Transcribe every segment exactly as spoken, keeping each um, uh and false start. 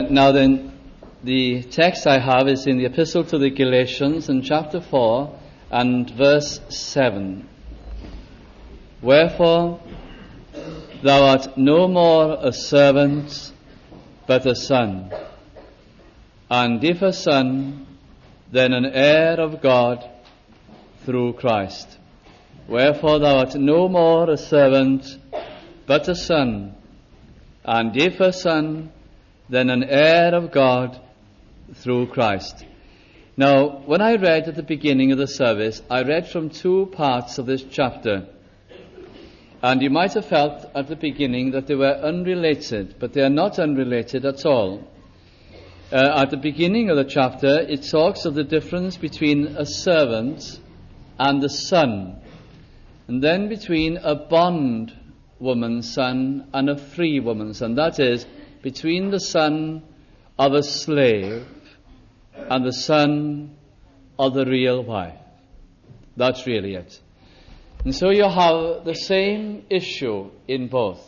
Now then, the text I have is in the Epistle to the Galatians in chapter four and verse seven. Wherefore, thou art no more a servant, but a son. And if a son, then an heir of God through Christ. Wherefore thou art no more a servant, but a son. And if a son, then an heir of God through Christ. Now, when I read at the beginning of the service, I read from two parts of this chapter. And you might have felt at the beginning that they were unrelated, but they are not unrelated at all. Uh, at the beginning of the chapter, it talks of the difference between a servant and a son, and then between a bond woman's son and a free woman's son. That is, between the son of a slave and the son of the real wife. That's really it. And so you have the same issue in both.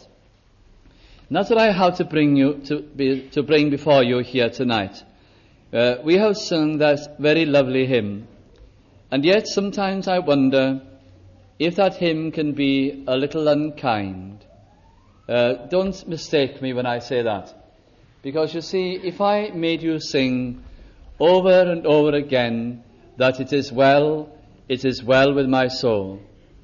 And that's what I have to bring you to be, to bring before you here tonight. Uh, we have sung that very lovely hymn, and yet sometimes I wonder if that hymn can be a little unkind. Uh, don't mistake me when I say that, because you see, if I made you sing over and over again that it is well, it is well with my soul,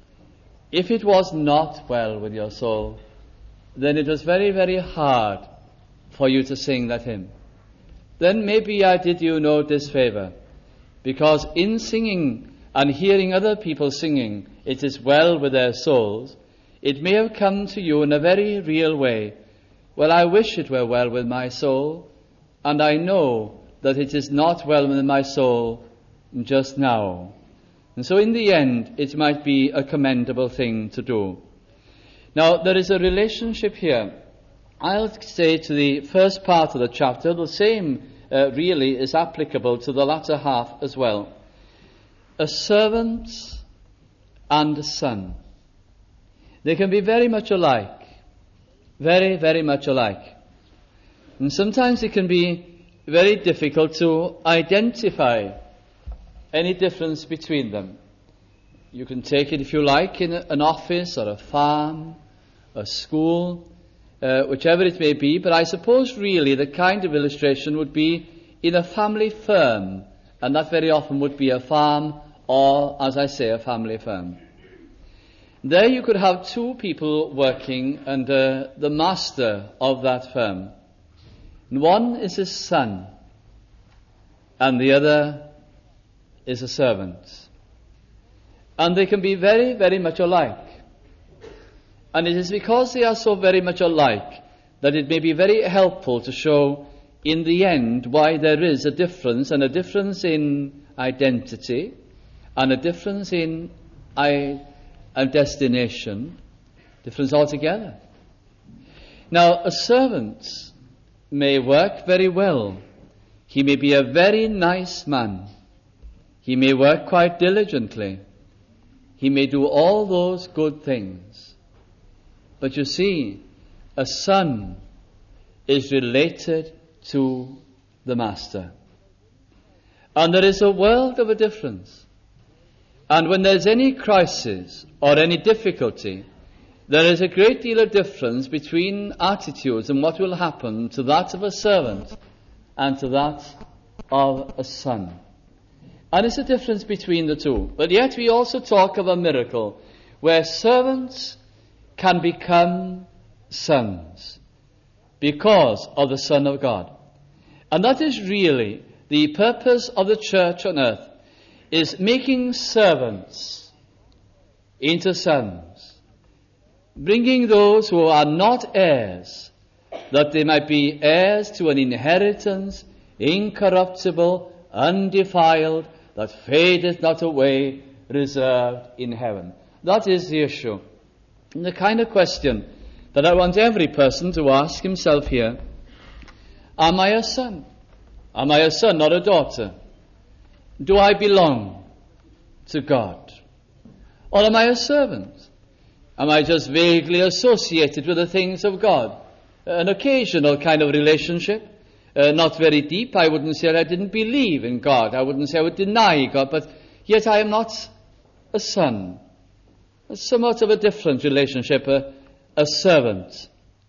if it was not well with your soul, then it was very, very hard for you to sing that hymn. Then maybe I did you no disfavor, because in singing and hearing other people singing, it is well with their souls, it may have come to you in a very real way. Well, I wish it were well with my soul, and I know that it is not well with my soul just now. And so in the end, it might be a commendable thing to do. Now, there is a relationship here. I'll say to the first part of the chapter, the same uh, really is applicable to the latter half as well. A servant and a son. They can be very much alike. Very, very much alike. And sometimes it can be very difficult to identify any difference between them. You can take it, if you like, in a, an office or a farm, a school, uh, whichever it may be, but I suppose really the kind of illustration would be in a family firm, and that very often would be a farm or, as I say, a family firm. There you could have two people working under the master of that firm. And one is his son, and the other is a servant. And they can be very, very much alike. And it is because they are so very much alike that it may be very helpful to show in the end why there is a difference, and a difference in identity, and a difference in I, a destination, difference altogether. Now, a servant may work very well. He may be a very nice man. He may work quite diligently. He may do all those good things. But you see, a son is related to the master. And there is a world of a difference. And when there's any crisis or any difficulty, there is a great deal of difference between attitudes and what will happen to that of a servant and to that of a son. And it's a difference between the two. But yet we also talk of a miracle where servants can become sons because of the Son of God. And that is really the purpose of the church on earth, is making servants into sons, bringing those who are not heirs, that they might be heirs to an inheritance incorruptible, undefiled, that fadeth not away, reserved in heaven. That is the issue. And the kind of question that I want every person to ask himself here: am I a son? Am I a son or a daughter? Do I belong to God? Or am I a servant? Am I just vaguely associated with the things of God? An occasional kind of relationship, uh, not very deep. I wouldn't say that I didn't believe in God. I wouldn't say I would deny God, but yet I am not a son. It's somewhat of a different relationship, a, a servant.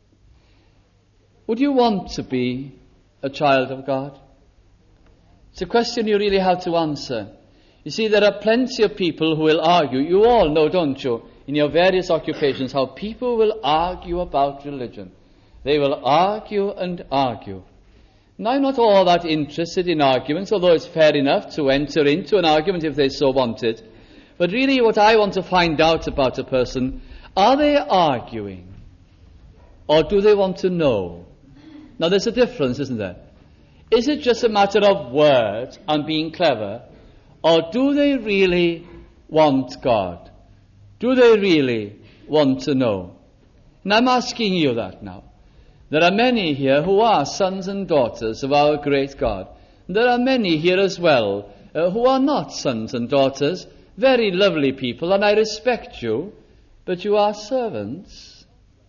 Would you want to be a child of God? It's a question you really have to answer. You see, there are plenty of people who will argue. You all know, don't you, in your various occupations, how people will argue about religion. They will argue and argue. And I'm not all that interested in arguments, although it's fair enough to enter into an argument if they so want it. But really what I want to find out about a person, are they arguing? Or do they want to know? Now there's a difference, isn't there? Is it just a matter of words and being clever? Or do they really want God? Do they really want to know? And I'm asking you that now. There are many here who are sons and daughters of our great God. There are many here as well uh, who are not sons and daughters, very lovely people, and I respect you, but you are servants,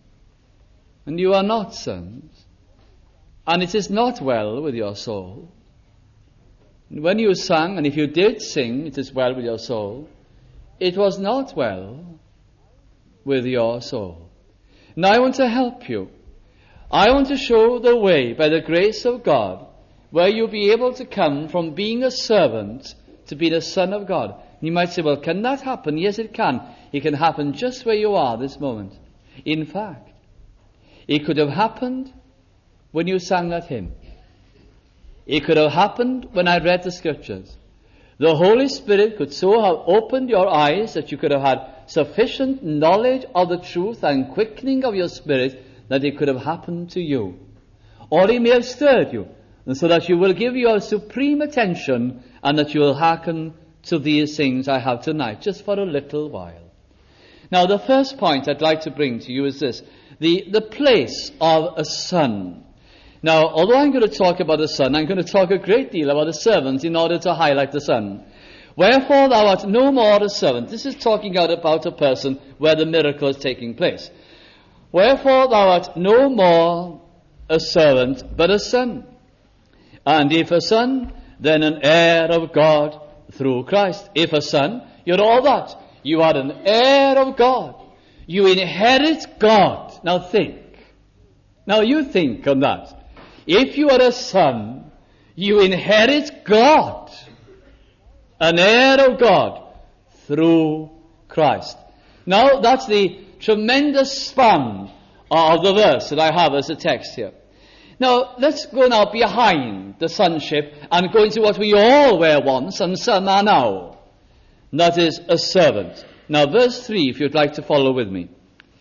and you are not sons, and it is not well with your soul. And when you sang, and if you did sing, it is well with your soul, it was not well with your soul. Now I want to help you. I want to show the way, by the grace of God, where you'll be able to come from being a servant to being a son of God. And you might say, well, can that happen? Yes, it can. It can happen just where you are this moment. In fact, it could have happened when you sang that hymn. It could have happened when I read the scriptures. The Holy Spirit could so have opened your eyes that you could have had sufficient knowledge of the truth and quickening of your spirit that it could have happened to you. Or He may have stirred you, and so that you will give your supreme attention and that you will hearken to these things I have tonight, just for a little while. Now, the first point I'd like to bring to you is this, the, the place of a son. Now, although I'm going to talk about a son, I'm going to talk a great deal about a servant in order to highlight the son. Wherefore thou art no more a servant. This is talking out about a person where the miracle is taking place. Wherefore thou art no more a servant, but a son. And if a son, then an heir of God through Christ. If a son, you're all that. You are an heir of God. You inherit God. Now think. Now you think on that. If you are a son, you inherit God. An heir of God through Christ. Now that's the tremendous span of the verse that I have as a text here. Now, let's go now behind the sonship and go into what we all were once and some are now. And that is a servant. Now, verse three, if you'd like to follow with me.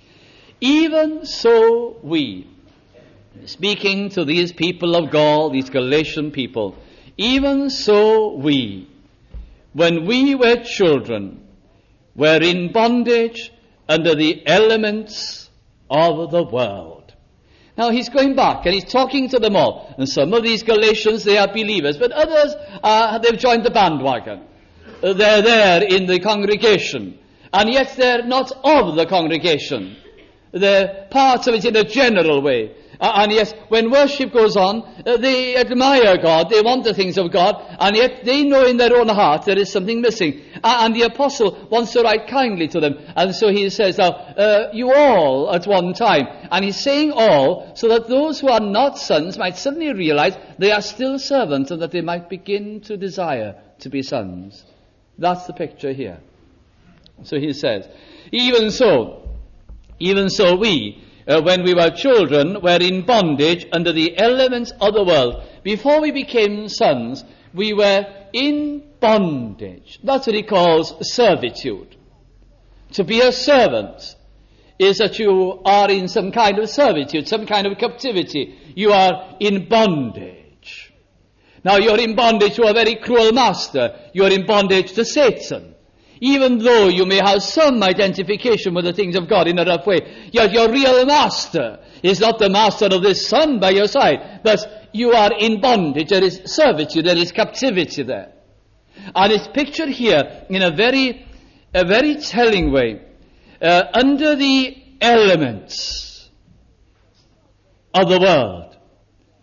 Even so we, speaking to these people of Gaul, these Galatian people, even so we, when we were children, were in bondage under the elements of the world. Now he's going back and he's talking to them all. And some of these Galatians, they are believers, but others, uh, they've joined the bandwagon. Uh, they're there in the congregation. And yet they're not of the congregation. They're parts of it in a general way. Uh, and yes, when worship goes on, uh, they admire God, they want the things of God, and yet they know in their own heart there is something missing. Uh, and the apostle wants to write kindly to them, and so he says, now, uh, you all at one time. And he's saying all, so that those who are not sons might suddenly realize they are still servants, and that they might begin to desire to be sons. That's the picture here. So he says, even so, even so we, Uh, when we were children, were in bondage under the elements of the world. Before we became sons, we were in bondage. That's what he calls servitude. To be a servant is that you are in some kind of servitude, some kind of captivity. You are in bondage. Now you're in bondage to a very cruel master. You're in bondage to Satan. Even though you may have some identification with the things of God in a rough way, yet your real master is not the master of this son by your side, but you are in bondage. There is servitude, there is captivity there. And it's pictured here in a very, a very telling way. Uh, under the elements of the world.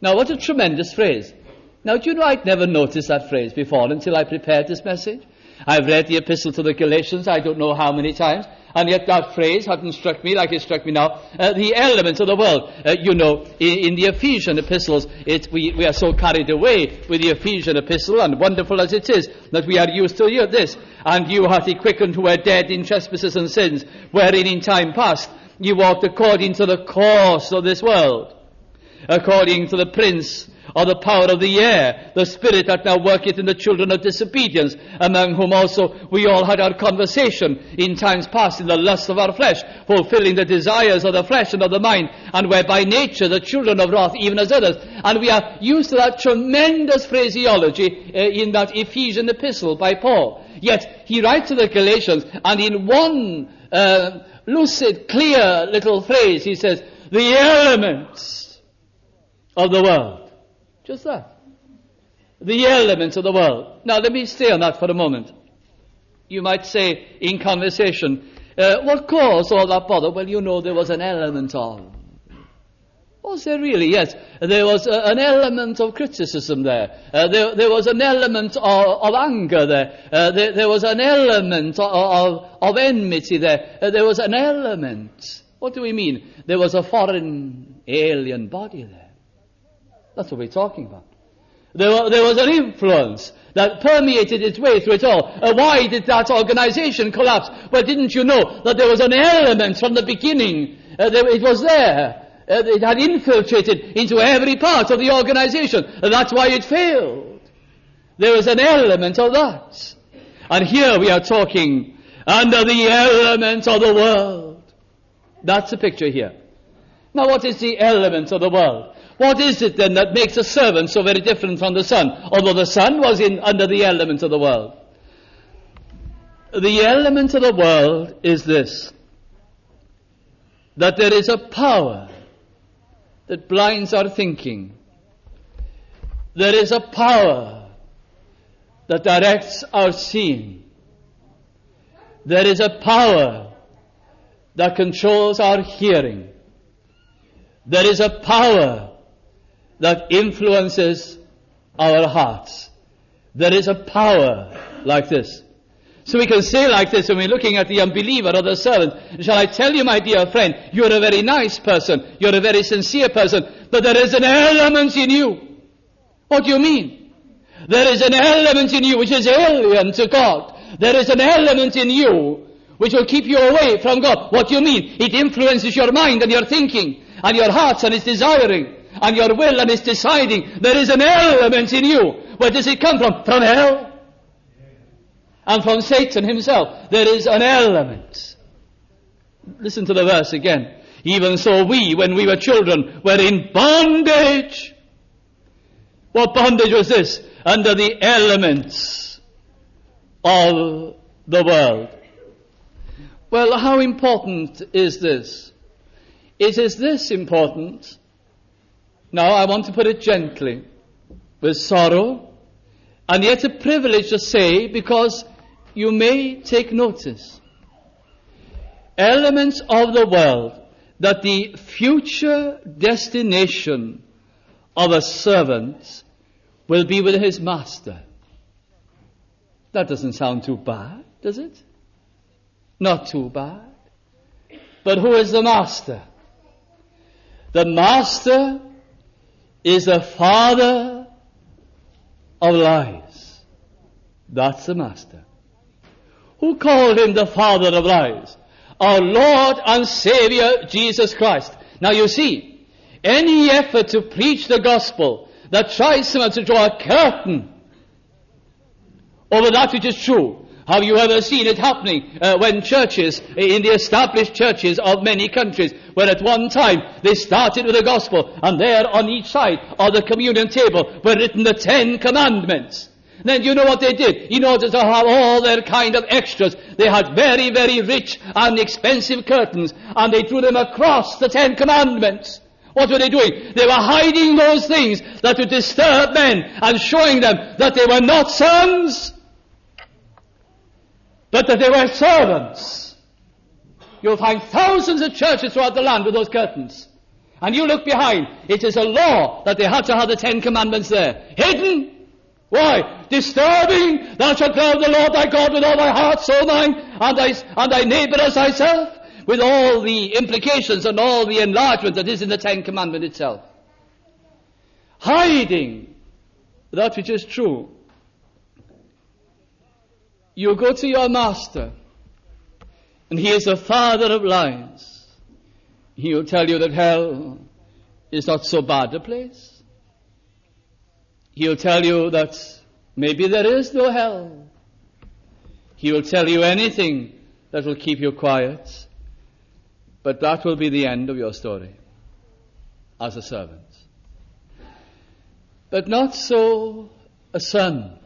Now, what a tremendous phrase. Now, do you know I'd never noticed that phrase before until I prepared this message? I've read the epistle to the Galatians, I don't know how many times, and yet that phrase hadn't struck me like it struck me now. Uh, the elements of the world. Uh, you know, in, in the Ephesian epistles, it, we, we are so carried away with the Ephesian epistle, and wonderful as it is, that we are used to hear this. And you hath he quickened who were dead in trespasses and sins, wherein in time past you walked according to the course of this world, according to the prince of the power of the air, the spirit that now worketh in the children of disobedience, among whom also we all had our conversation in times past in the lusts of our flesh, fulfilling the desires of the flesh and of the mind, and were by nature the children of wrath, even as others. And we are used to that tremendous phraseology uh, in that Ephesian epistle by Paul. Yet he writes to the Galatians, and in one uh, lucid, clear little phrase, he says, the elements of the world. Just that. The elements of the world. Now, let me stay on that for a moment. You might say in conversation, uh, what caused all that bother? Well, you know, there was an element of. Was there really? Yes. There was uh, an element of criticism there. Uh, there, there was an element of, of anger there. Uh, there. There was an element of, of, of enmity there. Uh, there was an element. What do we mean? There was a foreign alien body there. That's what we're talking about. There, were, there was an influence that permeated its way through it all. Uh, why did that organization collapse? Well, didn't you know that there was an element from the beginning? Uh, there, it was there. Uh, it had infiltrated into every part of the organization. And that's why it failed. There was an element of that. And here we are talking under the element of the world. That's the picture here. Now, what is the element of the world? What is it then that makes a servant so very different from the son, although the son was in under the element of the world? The element of the world is this, that there is a power that blinds our thinking. There is a power that directs our seeing. There is a power that controls our hearing. There is a power that influences our hearts. There is a power like this. So we can say like this when we're looking at the unbeliever or the servant, shall I tell you, my dear friend, you're a very nice person, you're a very sincere person, but there is an element in you. What do you mean? There is an element in you which is alien to God. There is an element in you which will keep you away from God. What do you mean? It influences your mind and your thinking and your hearts and its desiring and your will and its deciding. There is an element in you. Where does it come from? From hell. And from Satan himself. There is an element. Listen to the verse again. Even so we, when we were children, were in bondage. What bondage was this? Under the elements of the world. Well, how important is this? It is this important. Now, I want to put it gently, with sorrow, and yet a privilege to say, because you may take notice. Elements of the world, that the future destination of a servant will be with his master. That doesn't sound too bad, does it? Not too bad. But who is the master? The master is the father of lies. That's the master. Who called him the father of lies? Our Lord and Savior Jesus Christ. Now you see, any effort to preach the gospel that tries somehow to draw a curtain over that which is true. Have you ever seen it happening uh, when churches, in the established churches of many countries, where at one time they started with the gospel, and there on each side of the communion table were written the Ten Commandments. Then you know what they did? In order to have all their kind of extras, they had very, very rich and expensive curtains, and they drew them across the Ten Commandments. What were they doing? They were hiding those things that would disturb men, and showing them that they were not sons, but that they were servants. You'll find thousands of churches throughout the land with those curtains. and you look behind, it is a law that they had to have the Ten Commandments there. Hidden. Why? Disturbing. Thou shalt love the Lord thy God with all thy heart, soul, mind, and thy, and thy neighbor as thyself. With all the implications and all the enlargement that is in the Ten Commandment itself. Hiding that which is true. You go to your master, and he is the father of lies. He will tell you that hell is not so bad a place. He will tell you that maybe there is no hell. He will tell you anything that will keep you quiet. But that will be the end of your story as a servant. But not so a son.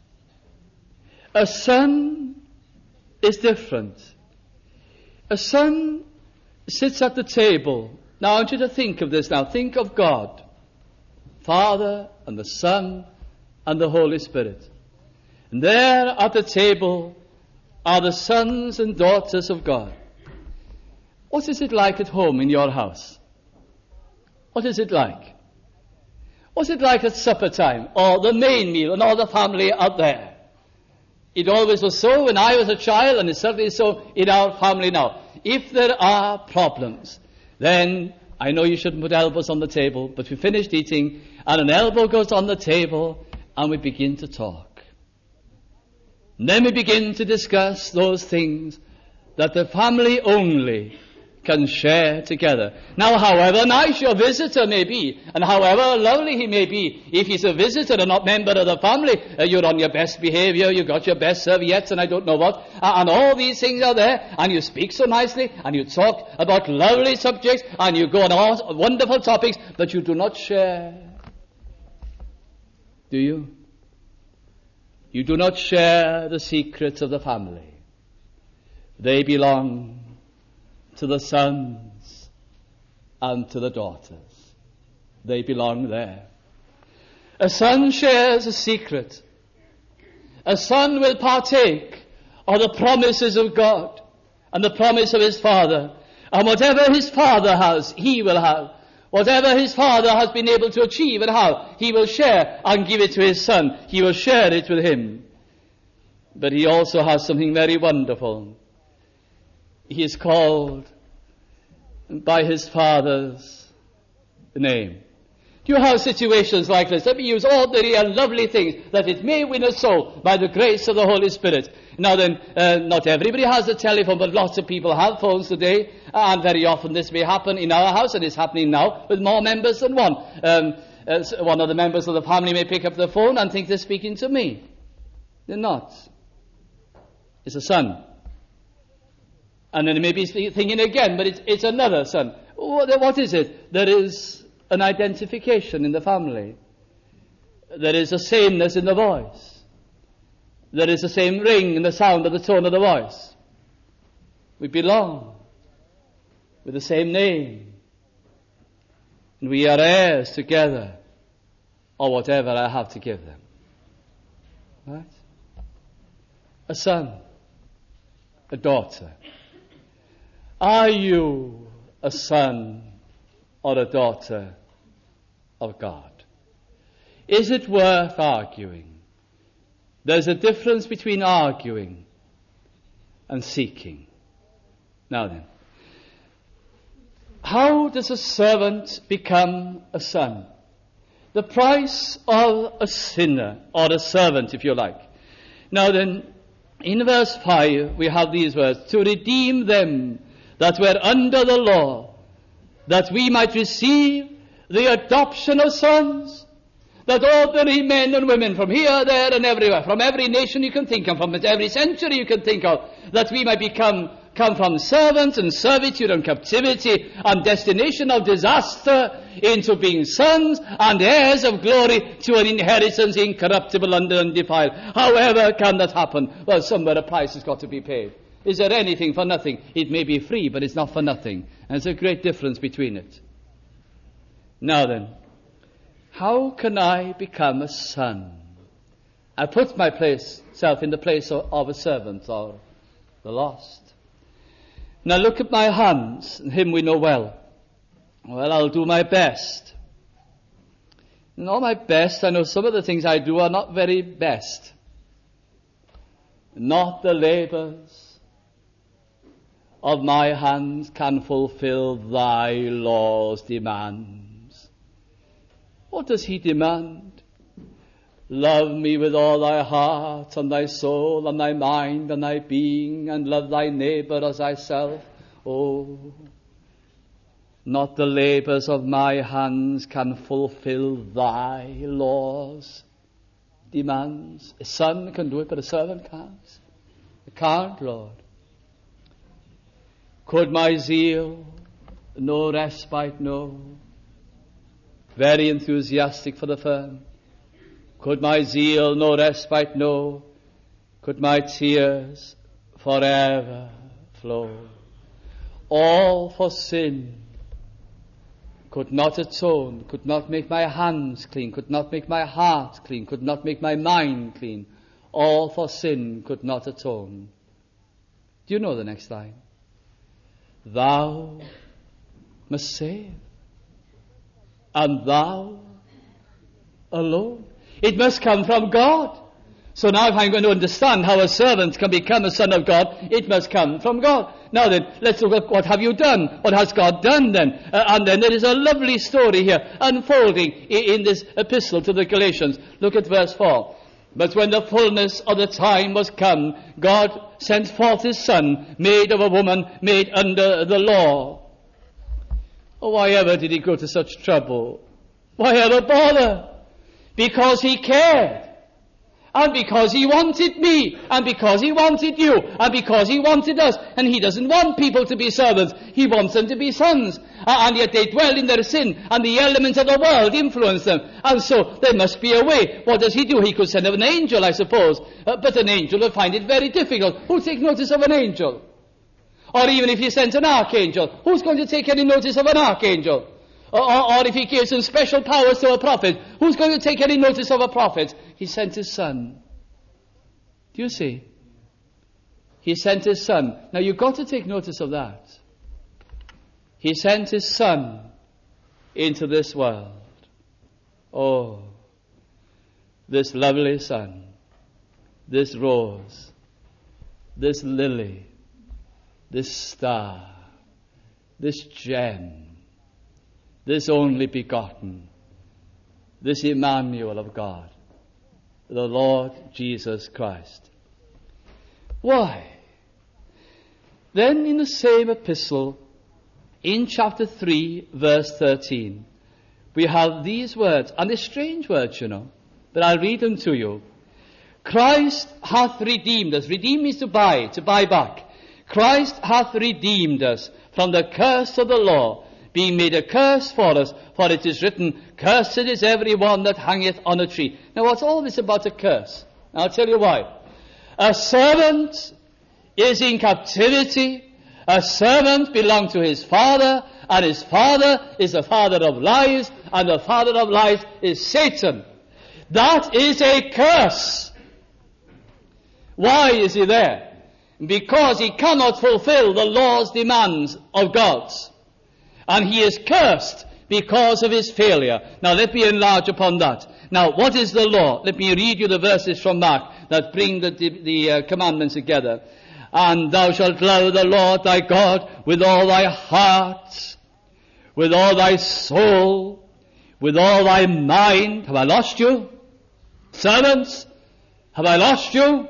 A son is different. A son sits at the table. Now I want you to think of this now. Think of God, Father and the Son and the Holy Spirit. And there at the table are the sons and daughters of God. What is it like at home in your house? What is it like? What's it like at supper time, or the main meal, and all the family out there? It always was so when I was a child, and it's certainly so in our family now. If there are problems, then I know you shouldn't put elbows on the table, but we finished eating, and an elbow goes on the table, and we begin to talk. And then we begin to discuss those things that the family only can share together. Now, however nice your visitor may be, and however lovely he may be, if he's a visitor and not member of the family, uh, you're on your best behavior, you've got your best serviettes and I don't know what, uh, and all these things are there, and you speak so nicely, and you talk about lovely subjects, and you go on all wonderful topics, but you do not share. Do you? You do not share the secrets of the family. They belong to the sons and to the daughters. They belong there. A son shares a secret. A son will partake of the promises of God and the promise of his father. And whatever his father has, he will have. Whatever his father has been able to achieve and have, he will share and give it to his son. He will share it with him. But he also has something very wonderful. He is called by his father's name. Do you have situations like this? Let me use ordinary and lovely things, that it may win a soul by the grace of the Holy Spirit. Now then, uh, not everybody has a telephone, but lots of people have phones today, and very often this may happen in our house, and it's happening now with more members than one. Um, uh, one of the members of the family may pick up the phone and think they're speaking to me. They're not. It's a son. And then he may be thinking again, but it's, it's another son. What, what is it? There is an identification in the family. There is a sameness in the voice. There is the same ring in the sound of the tone of the voice. We belong with the same name. And we are heirs together of whatever I have to give them. Right? A son, a daughter. Are you a son or a daughter of God? Is it worth arguing? There's a difference between arguing and seeking. Now then, how does a servant become a son? The price of a sinner, or a servant if you like. Now then, in verse five we have these words, to redeem them that were under the law, that we might receive the adoption of sons. That ordinary men and women from here, there and everywhere, from every nation you can think of, from every century you can think of, that we might become come from servants and servitude and captivity and destination of disaster into being sons and heirs of glory to an inheritance incorruptible and undefiled. However can that happen? Well, somewhere a price has got to be paid. Is there anything for nothing? It may be free, but it's not for nothing. And there's a great difference between it. Now then, how can I become a son? I put myself in the place of, of a servant or the lost. Now look at my hands, and him we know well. Well, I'll do my best. Not my best. I know some of the things I do are not very best. Not the labors of my hands can fulfill thy law's demands. What does he demand? Love me with all thy heart and thy soul and thy mind and thy being, and love thy neighbor as thyself. Oh, not the labors of my hands can fulfill thy laws demands. A son can do it, but a servant can't. It can't, Lord. Could my zeal no respite know? Very enthusiastic for the firm. Could my zeal no respite know? Could my tears forever flow? All for sin. Could not atone, could not make my hands clean, could not make my heart clean, could not make my mind clean. All for sin could not atone. Do you know the next line? Thou must save, and thou alone. It must come from God. So now if I'm going to understand how a servant can become a son of God, it must come from God. Now then, let's look at what have you done? What has God done then? Uh, and then there is a lovely story here unfolding in, in this epistle to the Galatians. Look at verse four. But when the fullness of the time was come, God sent forth his Son, made of a woman, made under the law. Oh, why ever did he go to such trouble? Why ever bother? Because he cared. And because he wanted me, and because he wanted you, and because he wanted us. And he doesn't want people to be servants. He wants them to be sons. Uh, and yet they dwell in their sin, and the elements of the world influence them. And so there must be a way. What does he do? He could send an angel, I suppose. Uh, but an angel will find it very difficult. Who'll take notice of an angel? Or even if he sends an archangel, who's going to take any notice of an archangel? Or, or, or if he gives some special powers to a prophet, who's going to take any notice of a prophet? He sent his Son. Do you see? He sent his Son. Now you've got to take notice of that. He sent his Son into this world. Oh, this lovely Son, this rose, this lily, this star, this gem, this only begotten, this Emmanuel of God, the Lord Jesus Christ. Why? Then in the same epistle, in chapter three, verse thirteen, we have these words, and they're strange words, you know, but I'll read them to you. Christ hath redeemed us. Redeem means to buy, to buy back. Christ hath redeemed us from the curse of the law, being made a curse for us, for it is written, cursed is every one that hangeth on a tree. Now what's all this about a curse? I'll tell you why. A servant is in captivity. A servant belongs to his father, and his father is the father of lies, and the father of lies is Satan. That is a curse. Why is he there? Because he cannot fulfill the law's demands of God. And he is cursed because of his failure. Now let me enlarge upon that. Now what is the law? Let me read you the verses from Mark that bring the, the, the uh, commandments together. And thou shalt love the Lord thy God with all thy heart, with all thy soul, with all thy mind. Have I lost you? Servants, have I lost you?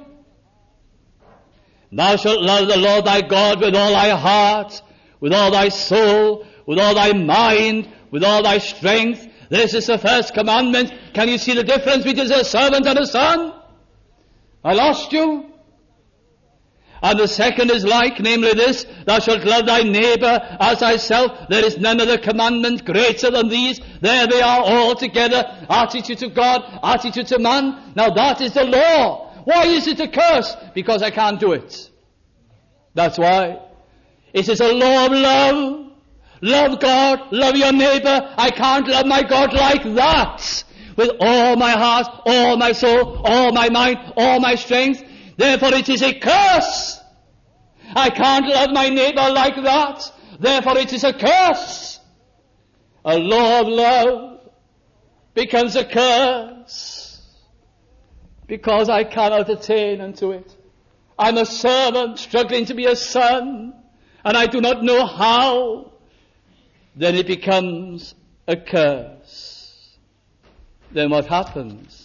Thou shalt love the Lord thy God with all thy heart, with all thy soul, with all thy mind, with all thy strength. This is the first commandment. Can you see the difference between a servant and a son? I lost you. And the second is like, namely this, thou shalt love thy neighbor as thyself. There is none other commandment greater than these. There they are all together. Attitude to God, attitude to man. Now that is the law. Why is it a curse? Because I can't do it. That's why. It is a law of love. Love God, love your neighbor. I can't love my God like that. With all my heart, all my soul, all my mind, all my strength. Therefore it is a curse. I can't love my neighbor like that. Therefore it is a curse. A law of love becomes a curse because I cannot attain unto it. I'm a servant struggling to be a son, and I do not know how. Then it becomes a curse. Then what happens?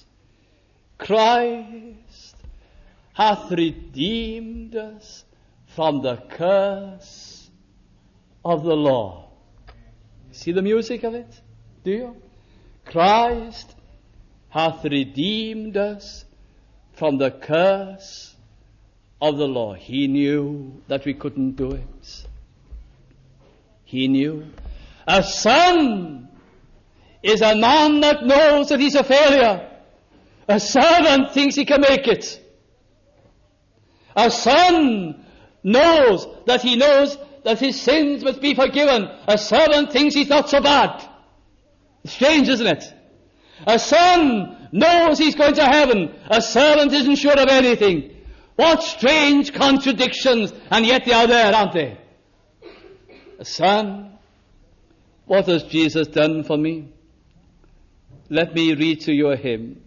Christ hath redeemed us from the curse of the law. See the music of it? Do you? Christ hath redeemed us from the curse of the law. He knew that we couldn't do it. He knew. A son is a man that knows that he's a failure. A servant thinks he can make it. A son knows that he knows that his sins must be forgiven. A servant thinks he's not so bad. Strange, isn't it? A son knows he's going to heaven. A servant isn't sure of anything. What strange contradictions, and yet they are there, aren't they? A son, what has Jesus done for me? Let me read to you a hymn.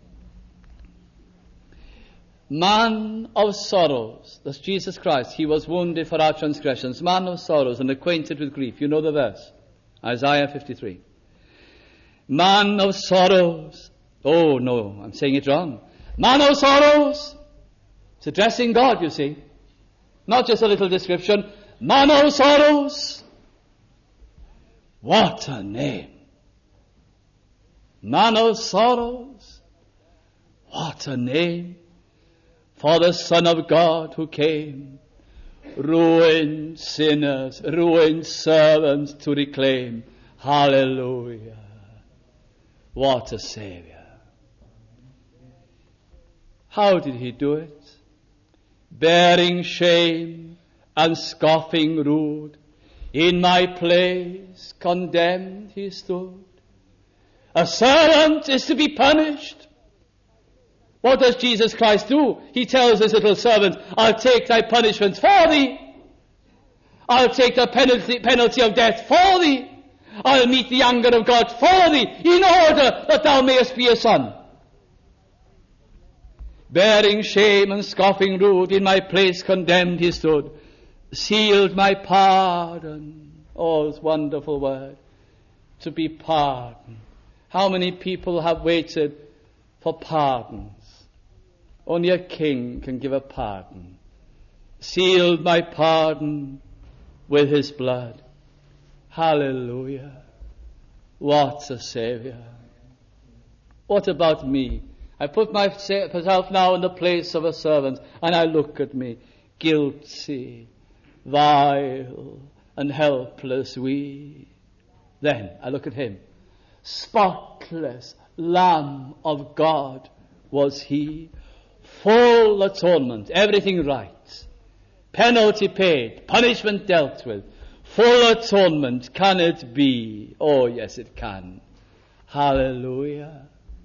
Man of sorrows, that's Jesus Christ. He was wounded for our transgressions. Man of sorrows and acquainted with grief. You know the verse. Isaiah fifty-three. Man of sorrows. Oh no, I'm saying it wrong. Man of sorrows. It's addressing God, you see. Not just a little description. Man of sorrows. What a name. Man of sorrows. What a name. For the Son of God who came, ruined sinners, ruined servants to reclaim. Hallelujah. What a Savior. How did he do it? Bearing shame and scoffing rude, in my place condemned he stood. A servant is to be punished. What does Jesus Christ do? He tells his little servant, I'll take thy punishment for thee. I'll take the penalty, penalty of death for thee. I'll meet the anger of God for thee, in order that thou mayest be a son. Bearing shame and scoffing rude, in my place condemned he stood. Sealed my pardon. Oh, it's a wonderful word. To be pardoned. How many people have waited for pardons? Only a king can give a pardon. Sealed my pardon with his blood. Hallelujah. What a Savior. What about me? I put myself now in the place of a servant, and I look at me, guilty, vile, and helpless we. Then I look at him. Spotless Lamb of God was he. Full atonement, everything right. Penalty paid, punishment dealt with. Full atonement, can it be? Oh, yes, it can. Hallelujah.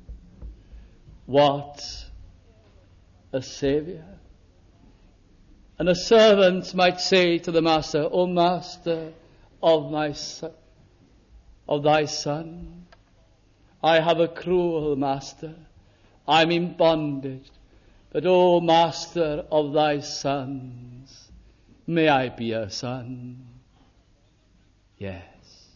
What a Savior. And a servant might say to the master, O Master of my son, of thy son, I have a cruel master. I'm in bondage. But, O Master of thy sons, may I be a son? Yes.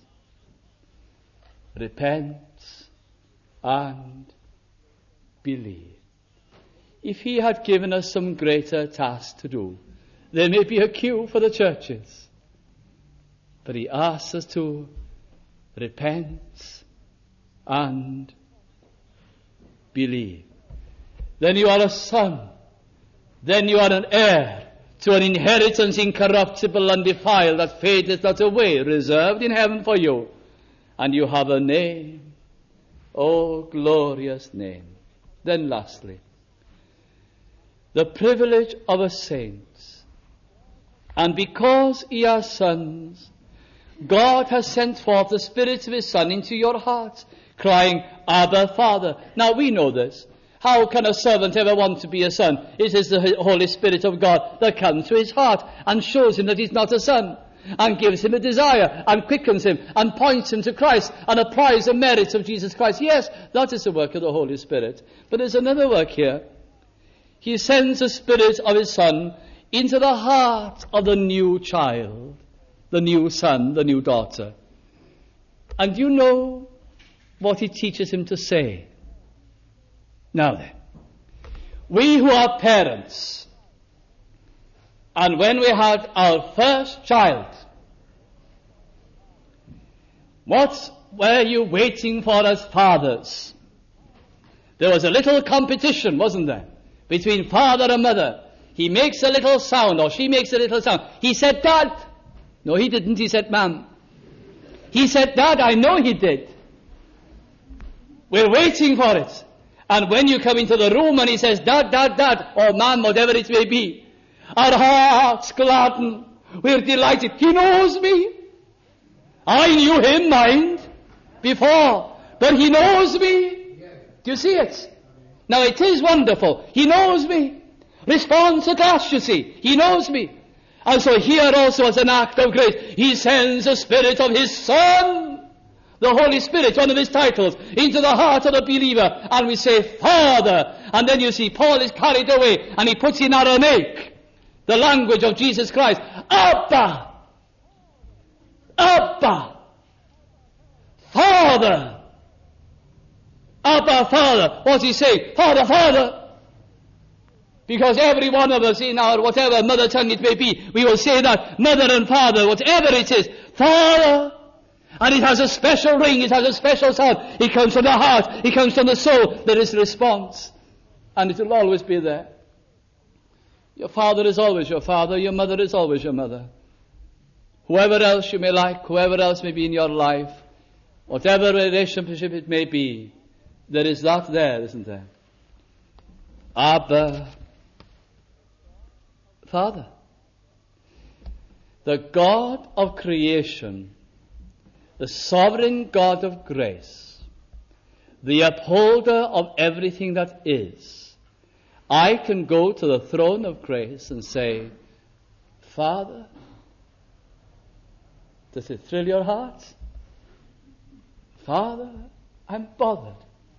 Repent and believe. If he had given us some greater task to do, there may be a queue for the churches. But he asks us to repent and believe. Then you are a son. Then you are an heir to an inheritance incorruptible and defiled that fadeth not away, reserved in heaven for you. And you have a name. Oh, glorious name. Then lastly, the privilege of a saint. And because ye are sons, God has sent forth the Spirit of his Son into your hearts, crying, Abba, Father. Now we know this. How can a servant ever want to be a son? It is the Holy Spirit of God that comes to his heart and shows him that he's not a son. and gives him a desire and quickens him and points him to Christ and applies the merits of Jesus Christ. Yes, that is the work of the Holy Spirit. But there's another work here. He sends the Spirit of his Son into the heart of the new child, the new son, the new daughter. And you know what he teaches him to say. Now then, we who are parents, and when we had our first child, what were you waiting for as fathers? There was a little competition, wasn't there, between father and mother. He makes a little sound, or she makes a little sound. He said, Dad. No, he didn't. He said, Ma'am. He said, Dad. I know he did. We're waiting for it. And when you come into the room and he says, Dad, Dad, Dad, or Ma'am, whatever it may be, our hearts gladden. We're delighted. He knows me. I knew him, mind, before. But he knows me. Do you see it? Now it is wonderful. He knows me. Response at last, you see. He knows me. And so here also as an act of grace, he sends the Spirit of his Son, the Holy Spirit, one of his titles, into the heart of the believer. And we say, Father. And then you see Paul is carried away and he puts in Aramaic, the language of Jesus Christ. Abba. Abba. Father. Abba, Father. What's he saying? Father, Father. Because every one of us in our whatever mother tongue it may be, we will say that mother and father, whatever it is, Father. And it has a special ring, it has a special sound. It comes from the heart, it comes from the soul. There is response. And it will always be there. Your father is always your father, your mother is always your mother. Whoever else you may like, whoever else may be in your life, whatever relationship it may be, there is that there, isn't there? Abba, Father. The God of creation, the sovereign God of grace, the upholder of everything that is, I can go to the throne of grace and say, Father, does it thrill your heart? Father, I'm bothered.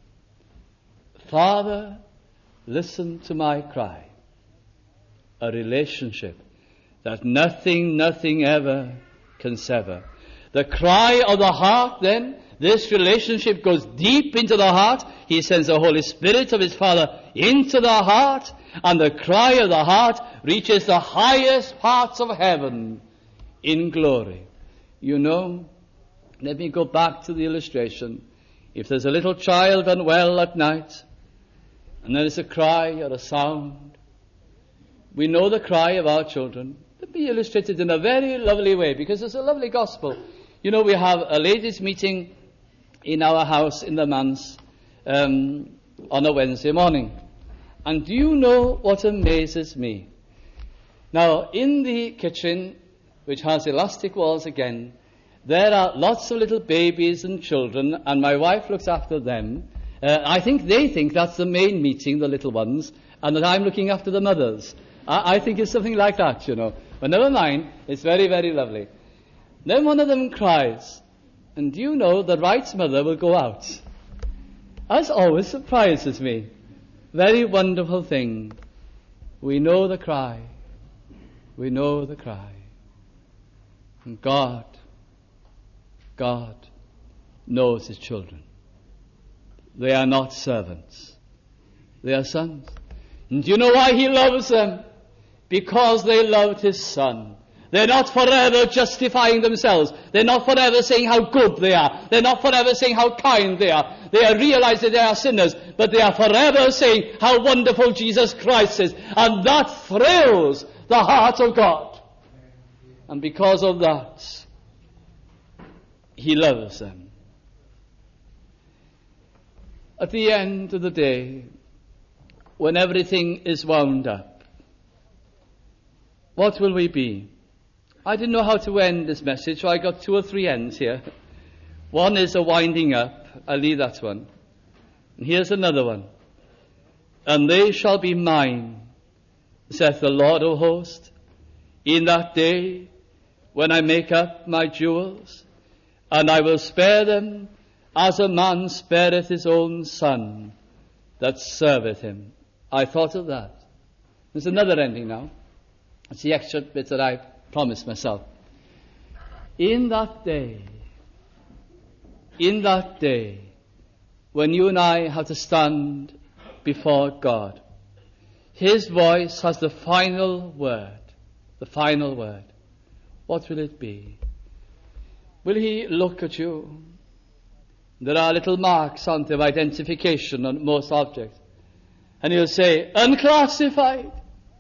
Father, listen to my cry. A relationship that nothing, nothing ever can sever. The cry of the heart, then, this relationship goes deep into the heart. He sends the Holy Spirit of his Father into the heart, and the cry of the heart reaches the highest parts of heaven in glory. You know, let me go back to the illustration. If there's a little child unwell at night, and there is a cry or a sound, we know the cry of our children. Let me illustrate it in a very lovely way, because it's a lovely gospel. You know, we have a ladies' meeting in our house in the manse um, on a Wednesday morning. And do you know what amazes me? Now, in the kitchen, which has elastic walls again, there are lots of little babies and children, and my wife looks after them. Uh, I think they think that's the main meeting, the little ones, and that I'm looking after the mothers. I, I think it's something like that, you know. But never mind, it's very, very lovely. Then one of them cries, and do you know the Wright's mother will go out? That always surprises me. Very wonderful thing. We know the cry. We know the cry. And God, God knows his children. They are not servants. They are sons. And do you know why he loves them? Because they loved his Son. They're not forever justifying themselves. They're not forever saying how good they are. They're not forever saying how kind they are. They are realizing they are sinners, but they are forever saying how wonderful Jesus Christ is. And that thrills the heart of God. And because of that, he loves them. At the end of the day, when everything is wound up, what will we be? I didn't know how to end this message, so I got two or three ends here. One is a winding up. I'll leave that one. And here's another one. And they shall be mine, saith the Lord of hosts, in that day when I make up my jewels, and I will spare them as a man spareth his own son that serveth him. I thought of that. There's another ending now. It's the extra bit that I promised myself. In that day, in that day, when you and I have to stand before God, His voice has the final word, the final word. What will it be? Will He look at you? There are little marks, aren't there, of identification on most objects. And He'll say, unclassified.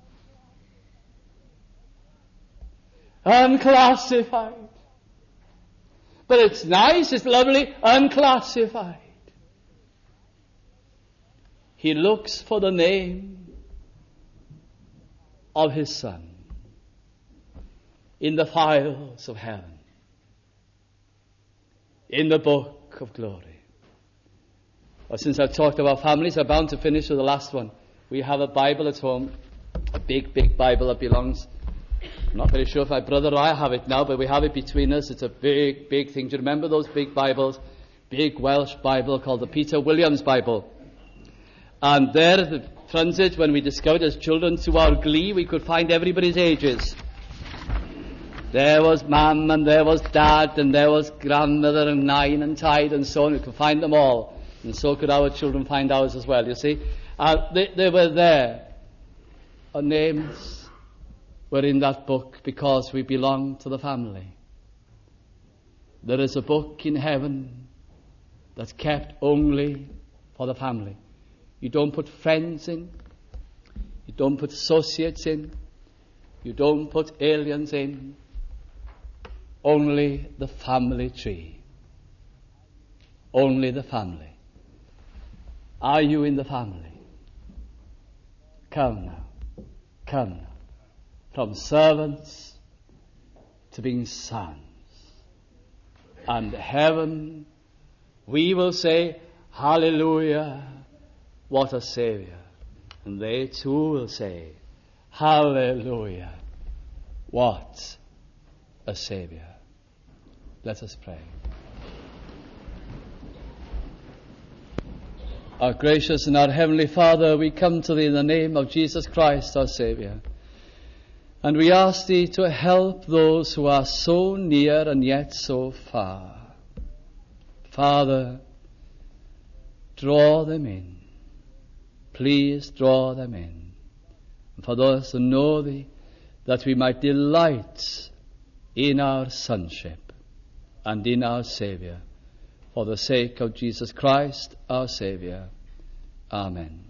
Unclassified. But it's nice, it's lovely, unclassified. He looks for the name of His Son in the files of heaven, in the book of glory. Well, since I've talked about families, I'm bound to finish with the last one. We have a Bible at home, a big, big Bible that belongs, I'm not very sure if my brother or I have it now, but we have it between us. It's a big, big thing. Do you remember those big Bibles? Big Welsh Bible called the Peter Williams Bible. And there at the front of it, when we discovered as children, to our glee, we could find everybody's ages. There was Mum, and there was Dad, and there was Grandmother, and Nine, and Tide, and so on. We could find them all. And so could our children find ours as well, you see. Uh, they, they were there. Our names were in that book because we belong to the family. There is a book in heaven that's kept only for the family. You don't put friends in. You don't put associates in. You don't put aliens in. Only the family tree. Only the family. Are you in the family? Come now. Come now. From servants to being sons. And heaven, we will say, hallelujah, what a Saviour. And they too will say, hallelujah, what a Saviour. Let us pray. Our gracious and our heavenly Father, we come to Thee in the name of Jesus Christ, our Saviour. And we ask Thee to help those who are so near and yet so far. Father, draw them in. Please draw them in. And for those who know Thee, that we might delight in our sonship and in our Saviour, for the sake of Jesus Christ, our Saviour. Amen.